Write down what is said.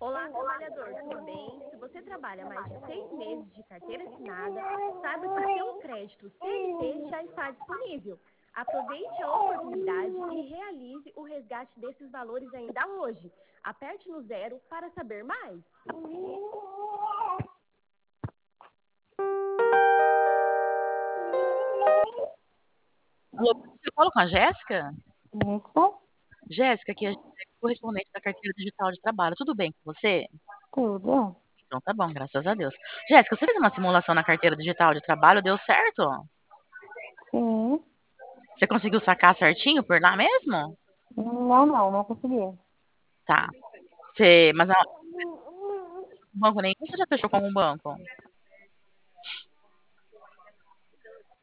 Olá, trabalhador, tudo bem? Se você trabalha mais de 6 meses de carteira assinada, saiba que o seu crédito CLT já está disponível. Aproveite a oportunidade e realize o resgate desses valores ainda hoje. Aperte no zero para saber mais. Você fala com a Jéssica? Isso, Jéssica, aqui é a correspondente da carteira digital de trabalho. Tudo bem com você? tudo. Então tá bom, graças a Deus. Jéssica, você fez uma simulação na carteira digital de trabalho, deu certo? Sim. Você conseguiu sacar certinho por lá mesmo? Não consegui. Tá. Mas o banco nem você já fechou com algum banco?